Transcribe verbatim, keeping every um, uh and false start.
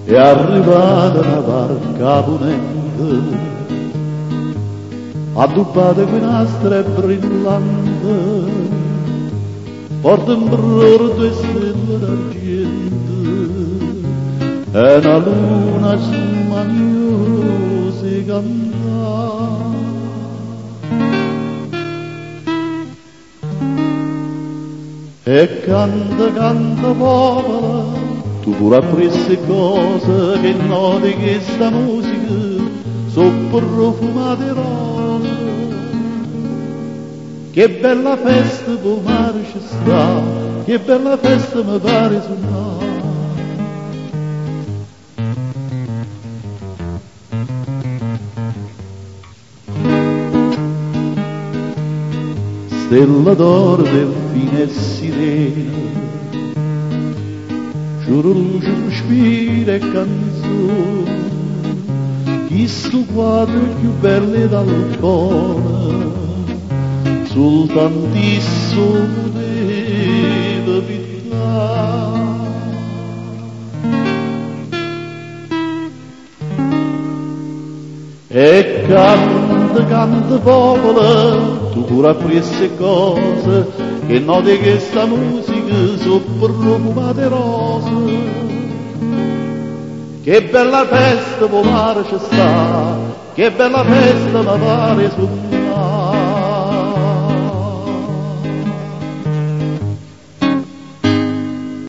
è arrivata una barca ponente, addobbata con astre brillanti, porta in bordo e stelle d'argento, e una luna smaniosa canta. E canta, canta popola, tu pure apprezzi cose che no di questa musica so profumate rose. Che bella festa può mare ci sta, che bella festa mi pare suonare. Stella d'oro del fine sirena, giuro spira e canzone, chi sto quadro più belle dal cuore, soltantissimo poteva pittare. E canta, canta popolo, tu pure apprezzi cose che no di questa musica so profumate rose. Che bella festa può mare ci sta, che bella festa mi pare su